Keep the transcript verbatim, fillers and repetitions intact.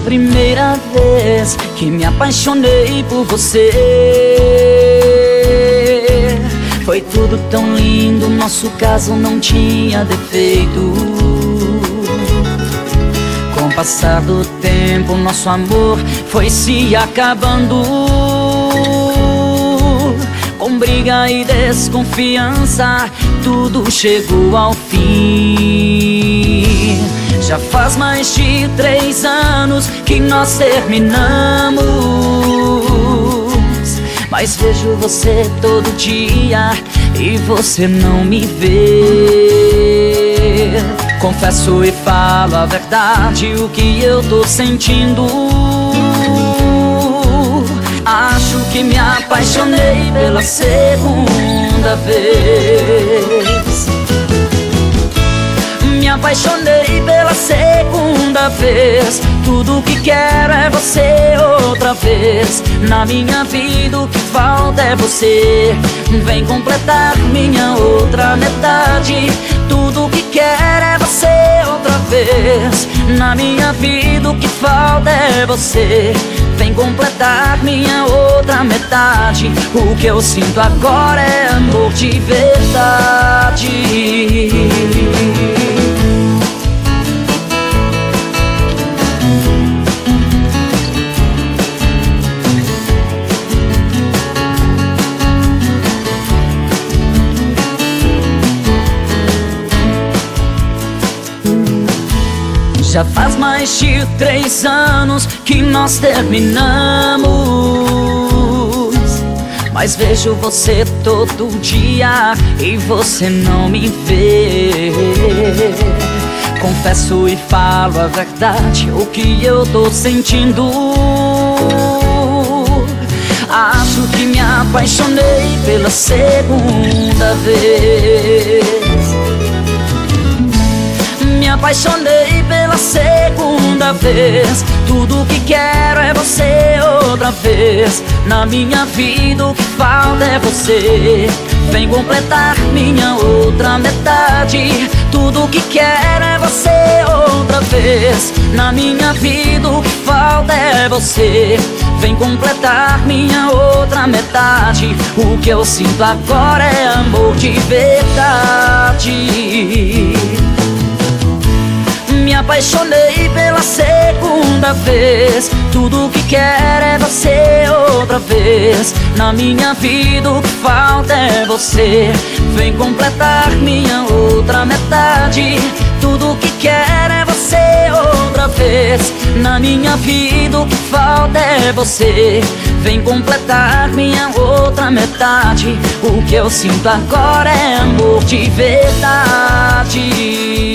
primeira vez que me apaixonei por você. Foi tudo tão lindo, nosso caso não tinha defeito. Com o passar do tempo, nosso amor foi se acabando. Com briga e desconfiança, tudo chegou ao fim. Já faz mais de três anos que nós terminamos, mas vejo você todo dia e você não me vê. Confesso e falo a verdade, o que eu tô sentindo. Acho que me apaixonei pela segunda vez. Me apaixonei pela segunda vez. Tudo que quero é você outra vez. Na minha vida o que falta é você. Vem completar minha outra metade. Tudo que quero é você outra vez. Na minha vida o que falta é você. Vem completar minha outra metade. O que eu sinto agora é amor de verdade. Já faz mais de três anos que nós terminamos, mas vejo você todo dia e você não me vê. Confesso e falo a verdade, o que eu tô sentindo. Acho que me apaixonei pela segunda vez. Me apaixonei pela segunda vez. Tudo que quero é você outra vez. Na minha vida o que falta é você. Vem completar minha outra metade. Tudo que quero é você outra vez. Na minha vida o que falta é você. Vem completar minha outra metade. O que eu sinto agora é amor de verdade. Me apaixonei pela segunda vez. Tudo que quero é você outra vez. Na minha vida o que falta é você. Vem completar minha outra metade. Tudo que quero é você outra vez. Na minha vida o que falta é você. Vem completar minha outra metade. O que eu sinto agora é amor de verdade.